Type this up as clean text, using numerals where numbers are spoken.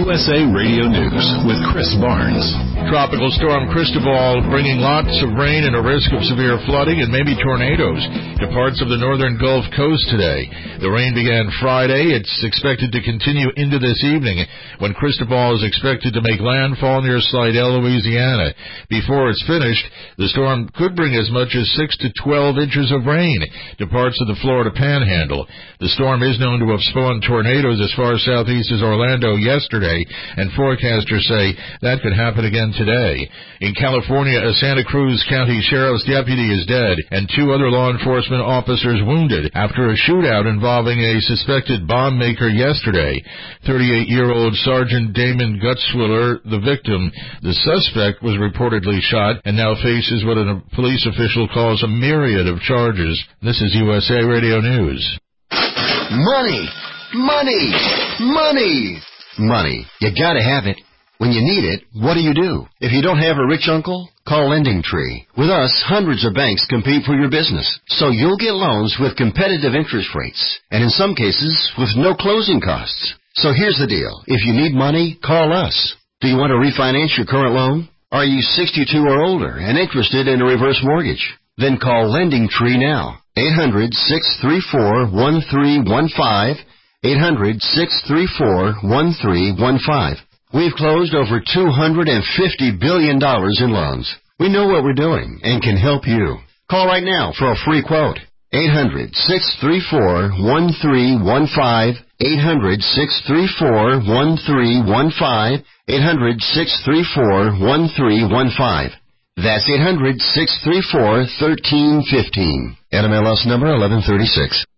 USA Radio News with Chris Barnes. Tropical storm Cristobal bringing lots of rain and a risk of severe flooding and maybe tornadoes to parts of the northern Gulf Coast today. The rain began Friday. It's expected to continue into this evening when Cristobal is expected to make landfall near Slidell, Louisiana. Before it's finished, the storm could bring as much as 6 to 12 inches of rain to parts of the Florida Panhandle. The storm is known to have spawned tornadoes as far southeast as Orlando yesterday, and forecasters say that could happen again today. In California, a Santa Cruz County Sheriff's deputy is dead and 2 other law enforcement officers wounded after a shootout involving a suspected bomb maker yesterday. 38-year-old Sergeant Damon Gutzwiller, the victim. The suspect was reportedly shot and now faces what a police official calls a myriad of charges. This is USA Radio News. Money! Money! Money! Money. You gotta have it. When you need it, what do? If you don't have a rich uncle, call LendingTree. With us, hundreds of banks compete for your business, so you'll get loans with competitive interest rates, and in some cases, with no closing costs. So here's the deal. If you need money, call us. Do you want to refinance your current loan? Are you 62 or older and interested in a reverse mortgage? Then call LendingTree now. 800-634-1315. 800-634-1315. We've closed over $250 billion in loans. We know what we're doing and can help you. Call right now for a free quote. 800-634-1315. 800-634-1315. 800-634-1315. That's 800-634-1315. NMLS number 1136.